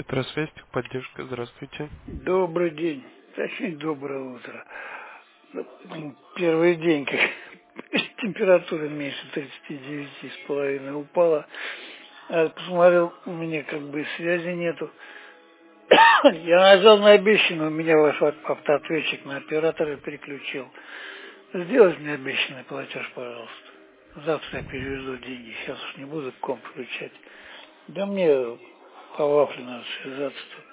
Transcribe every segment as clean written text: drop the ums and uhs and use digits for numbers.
Петросвязь, техподдержка, здравствуйте. Добрый день, точнее доброе утро. Первый день, как температура меньше 39,5 упала. А посмотрел, у меня как бы связи нету. Я нажал на обещанный, у меня ваш автоответчик на оператора переключил. Сделайте мне обещанный платеж, пожалуйста. Завтра я переведу деньги, сейчас уж не буду комп включать. Да мне по вафле надо связаться тут.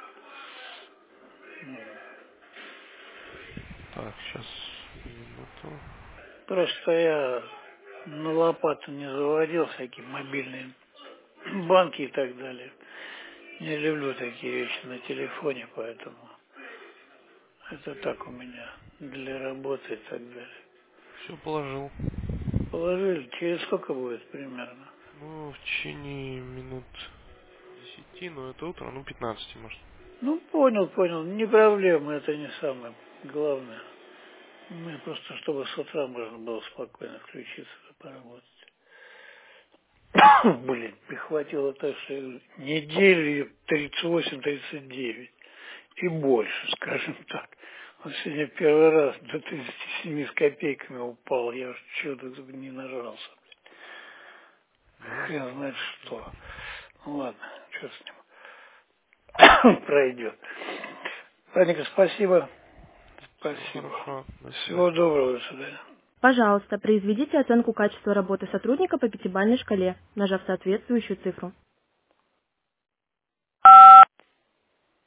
Так, сейчас, минуту. Просто я на лопату не заводил всякие мобильные банки и так далее. Не люблю такие вещи на телефоне, поэтому это так у меня для работы и так далее. Все положил. Положили, через сколько будет примерно? Ну, в течение минут 10, но это утро, 15, может. Ну, понял, не проблема, это не самое главное. Мне просто, чтобы с утра можно было спокойно включиться и поработать. Блин, прихватило так, что недели 38-39 и больше, скажем так. Вот сегодня первый раз до 37 с копейками упал, я уж что-то не нажрался. Ну, Хрен знает да. что. Ну ладно, что с ним. Пройдет. Ладненько, спасибо. Все Спасибо. хорошо, до Всего свидания. доброго, до свидания. Пожалуйста, произведите оценку качества работы сотрудника по пятибалльной шкале, нажав соответствующую цифру.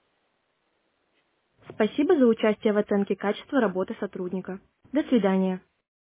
Спасибо за участие в оценке качества работы сотрудника. До свидания.